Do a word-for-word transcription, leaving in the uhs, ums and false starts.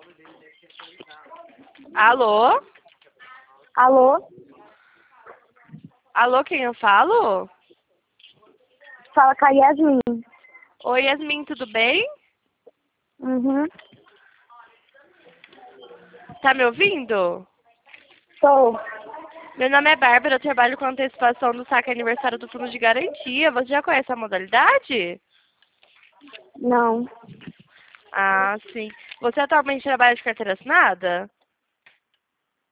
Alô? Alô? Alô, quem eu falo? Fala com a Yasmin. Oi, Yasmin, tudo bem? Uhum. Tá me ouvindo? Sou. Meu nome é Bárbara, eu trabalho com antecipação do saque aniversário do Fundo de Garantia. Você já conhece a modalidade? Não. Ah, sim. Você atualmente trabalha de carteira assinada?